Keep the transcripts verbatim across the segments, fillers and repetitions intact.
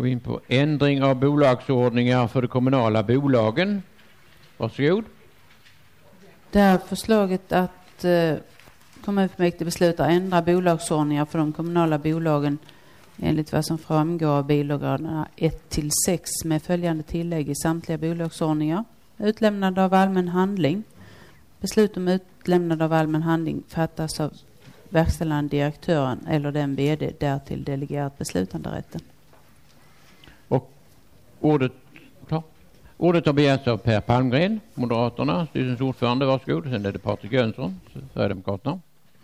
går vi in på ändring av bolagsordningar för de kommunala bolagen. Varsågod. Det här förslaget att eh, kommunfullmäktige beslutar ändra bolagsordningar för de kommunala bolagen enligt vad som framgår av bilagorna ett till sex med följande tillägg i samtliga bolagsordningar. Utlämnande av allmän handling. Beslut om utlämnande av allmän handling fattas av verkställande direktören eller den vd därtill delegerat beslutanderätten. Och ordet, klar. Ordet har begärts av Per Palmgren, Moderaterna, styrelsens ordförande. Varsågod. Sen är det Patrik Jönsson, Sverigedemokraterna.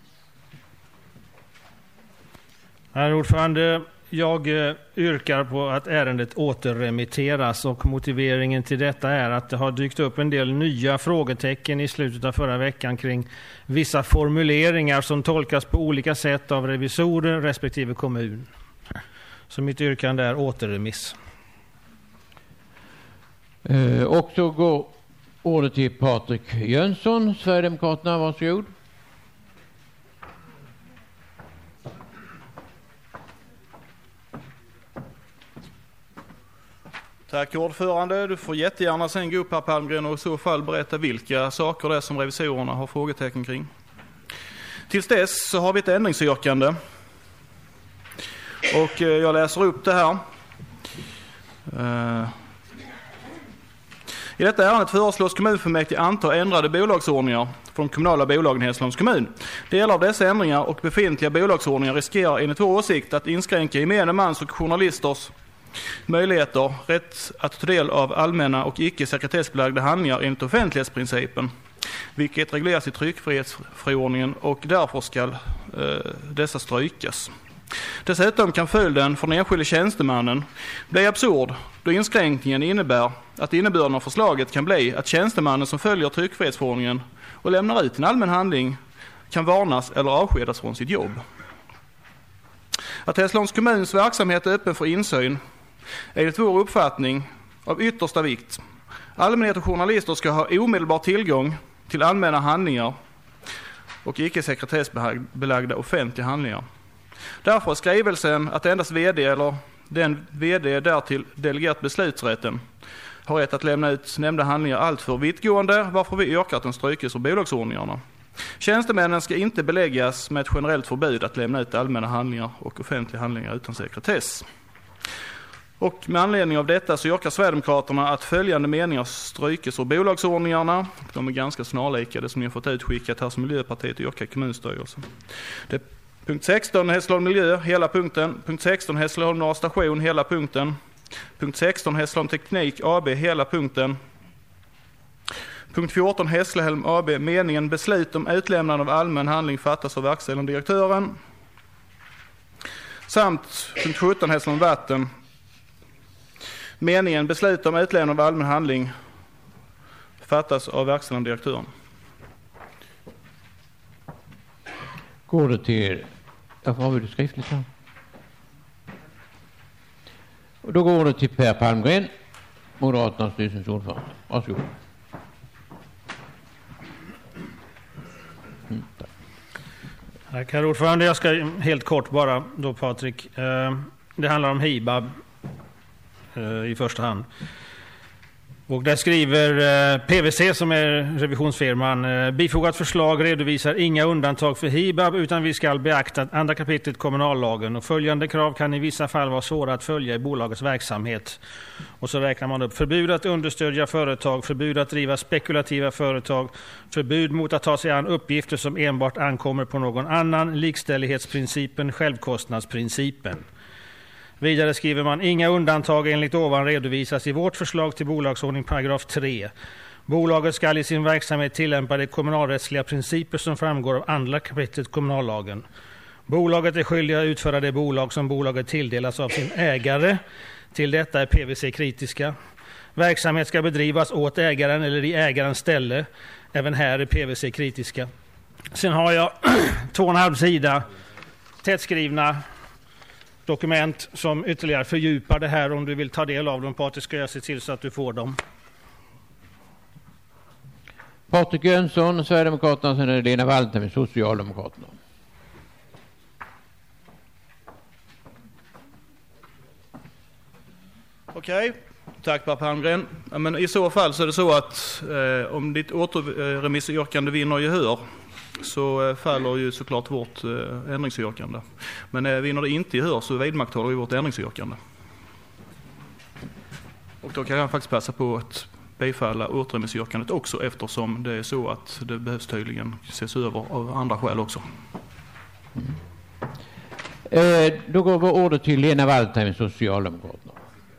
Herr ordförande, jag yrkar på att ärendet återremitteras och motiveringen till detta är att det har dykt upp en del nya frågetecken i slutet av förra veckan kring vissa formuleringar som tolkas på olika sätt av revisorer respektive kommun. Så mitt yrkande är återremiss. Eh, och så går ordet till Patrik Jönsson, Sverigedemokraterna. Varsågod. Tack ordförande. Du får jättegärna sen gå upp här Palmgren och i så fall berätta vilka saker det är som revisorerna har frågetecken kring. Tills dess så har vi ett ändringsyrkande. Och jag läser upp det här. I detta ärendet föreslås kommunfullmäktige anta ändrade bolagsordningar för de kommunala bolagen i Hässleholms kommun. Delar av dessa ändringar och befintliga bolagsordningar riskerar enligt vår åsikt att inskränka gemene mans och journalisters möjligheter, rätt att ta del av allmänna och icke sekretessbelagda handlingar enligt offentlighetsprincipen, vilket regleras i tryckfrihetsförordningen och därför ska eh, dessa strykas. Dessutom kan följden för den enskilde tjänstemannen bli absurd då inskränkningen innebär att innebörden av förslaget kan bli att tjänstemannen som följer tryckfrihetsförordningen och lämnar ut en allmän handling kan varnas eller avskedas från sitt jobb. Att Hässleholms kommuns verksamhet är öppen för insyn är enligt vår uppfattning av yttersta vikt. Allmänhet och journalister ska ha omedelbar tillgång till allmänna handlingar och icke sekretessbelagda offentliga handlingar. Därför är skrivelsen att endast vd eller den vd därtill delegerat beslutsrätten har rätt att lämna ut nämnda handlingar allt för vittgående, varför vi yrkar att den strykes ur bolagsordningarna. Tjänstemännen ska inte beläggas med ett generellt förbud att lämna ut allmänna handlingar och offentliga handlingar utan sekretess. Och med anledning av detta så yrkar Sverigedemokraterna att följande meningar strykes ur bolagsordningarna. De är ganska snarlika det som ni har fått utskickat här som Miljöpartiet yrkar i kommunstyrelsen. Det är punkt sexton Hässleholm miljö, hela punkten. Punkt sexton Hässleholm norra station, hela punkten. Punkt sexton Hässleholm teknik A B, hela punkten. Punkt fjorton Hässleholm A B, meningen beslut om utlämnande av allmän handling fattas av verkställande direktören. Samt punkt sjutton Hässleholm vatten, meningen beslut om utlämnande av allmän handling fattas av verkställande direktören. Går det till... Varför har vi det skriftligt här? Och då går det till Per Palmgren, Moderaternas styrelsens ordförande. Varsågod. Mm, tack. Tack herr ordförande. Jag ska helt kort bara då Patrik. Det handlar om Hibab i första hand. Och där skriver P V C som är revisionsfirman: bifogat förslag redovisar inga undantag för Hibab utan vi ska beakta andra kapitlet kommunallagen och följande krav kan i vissa fall vara svåra att följa i bolagets verksamhet. Och så räknar man upp förbud att understödja företag, förbud att driva spekulativa företag, förbud mot att ta sig an uppgifter som enbart ankommer på någon annan, likställighetsprincipen, självkostnadsprincipen. Vidare skriver man: inga undantag enligt ovan redovisas i vårt förslag till bolagsordning paragraf tre. Bolaget ska i sin verksamhet tillämpa de kommunalrättsliga principer som framgår av andra kapitlet kommunallagen. Bolaget är skyldigt att utföra det bolag som bolaget tilldelas av sin ägare. Till detta är P V C kritiska. Verksamhet ska bedrivas åt ägaren eller i ägarens ställe. Även här är P V C kritiska. Sen har jag två och en halv sida tättskrivna dokument som ytterligare fördjupar det här. Om du vill ta del av dem, Patrik, ska jag se till så att du får dem. Patrik Jönsson, Sverigedemokraterna, sen är det Lena Walter med Socialdemokraterna. Okej, tack Per Palmgren. Ja, men i så fall så är det så att eh, om ditt återremissyrkande vinner gehör så eh, faller ju såklart vårt eh, ändringsyrkande. Men eh, vinner det inte gehör så vidmakthåller vi vårt ändringsyrkande. Och då kan jag faktiskt passa på att bifalla återremissyrkandet också, eftersom det är så att det behövs tydligen ses över av andra skäl också. Mm. Eh, då går vi ordet till Lena Waldheim, Socialdemokraterna.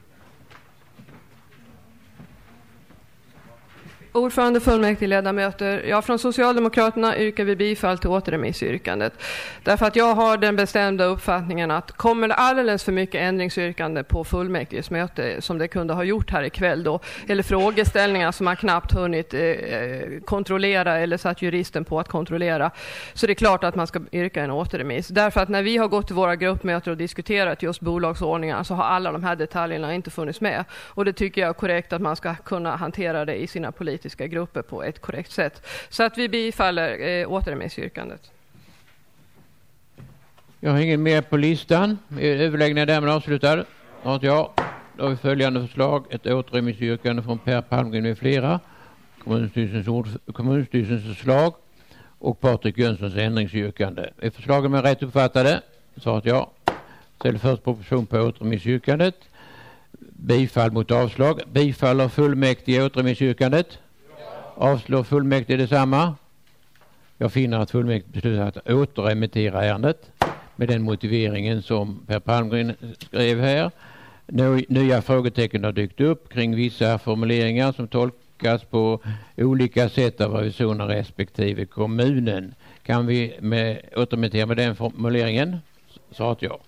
Ordförande, fullmäktige, ledamöter. Ja, från Socialdemokraterna yrkar vi bifall till återremissyrkandet. Därför att jag har den bestämda uppfattningen att kommer det alldeles för mycket ändringsyrkande på fullmäktiges möte som det kunde ha gjort här ikväll då, eller frågeställningar som man knappt hunnit eh, kontrollera eller satt juristen på att kontrollera, så det är klart att man ska yrka en återremiss. Därför att när vi har gått till våra gruppmöten och diskuterat just bolagsordningar så har alla de här detaljerna inte funnits med. Och det tycker jag är korrekt att man ska kunna hantera det i sina politiska grupper på ett korrekt sätt. Så att vi bifaller eh, återremissyrkandet. Jag har ingen mer på listan. Överläggningen är därmed avslutad. Ja, ja. Då har vi följande förslag. Ett återremissyrkande från Per Palmgren med flera. Kommunstyrelsens, ord, kommunstyrelsens förslag och Patrik Jönssons ändringsyrkande. Är förslagen med rätt uppfattade? Så att ja. Ställer först proposition på återremissyrkandet. Bifall mot avslag. Bifaller fullmäktige återremissyrkandet? Avslår fullmäktige detsamma? Jag finner att fullmäktige beslutar att återremittera ärendet med den motiveringen som Per Palmgren skrev här. Nya frågetecken har dykt upp kring vissa formuleringar som tolkas på olika sätt av revisorerna respektive kommunen. Kan vi med, återremittera med den formuleringen? Så att ja.